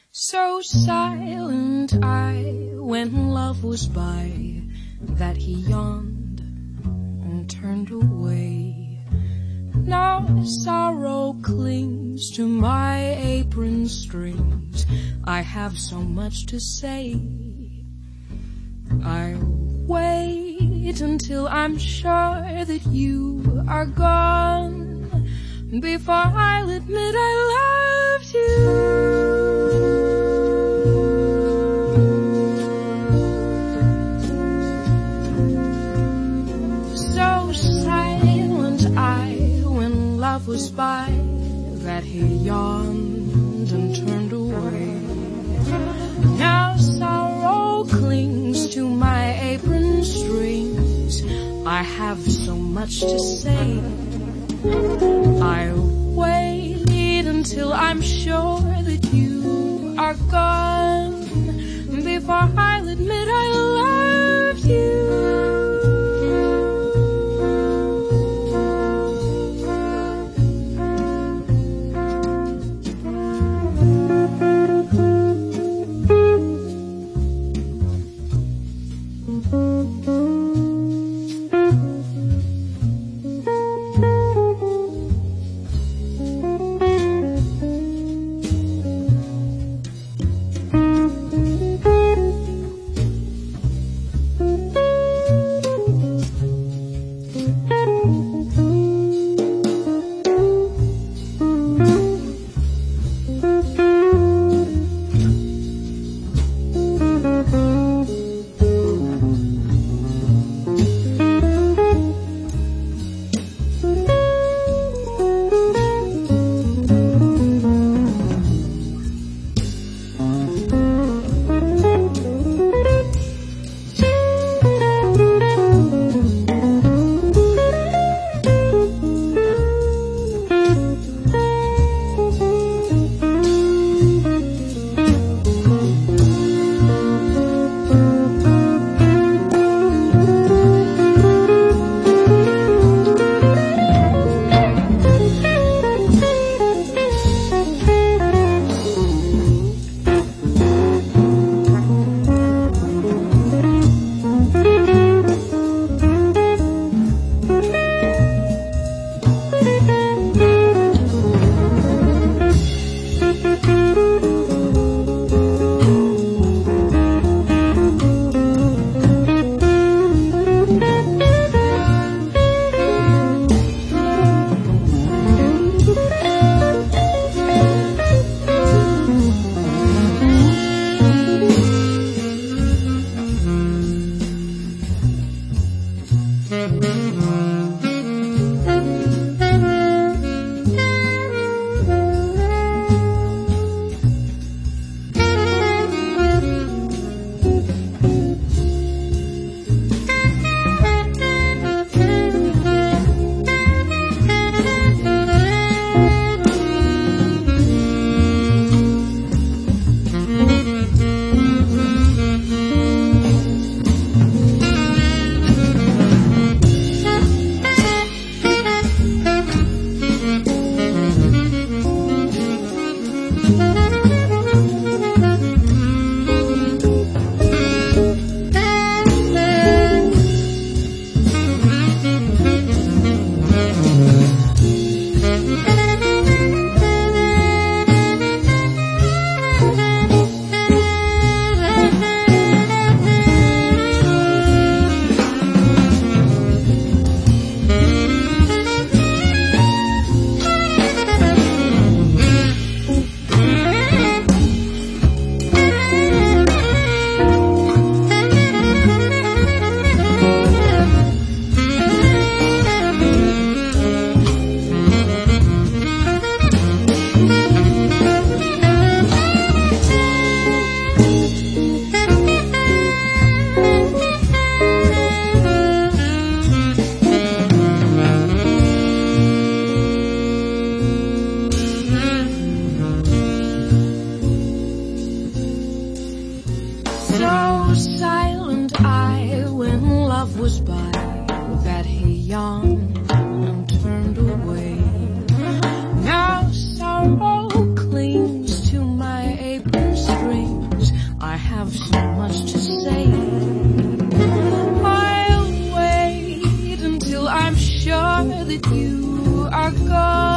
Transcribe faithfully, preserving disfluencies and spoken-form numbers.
So silent I, when love was by, that he yawned and turned away. Now sorrow clings to my apron strings. I have so much to say. I'll wait until I'm sure that you are gone before I'll admit I loved you. Was by, that he yawned and turned away. Now sorrow clings to my apron strings. I have so much to say. I'll wait until I'm sure that you are gone before I'll admit I loved you. are gone.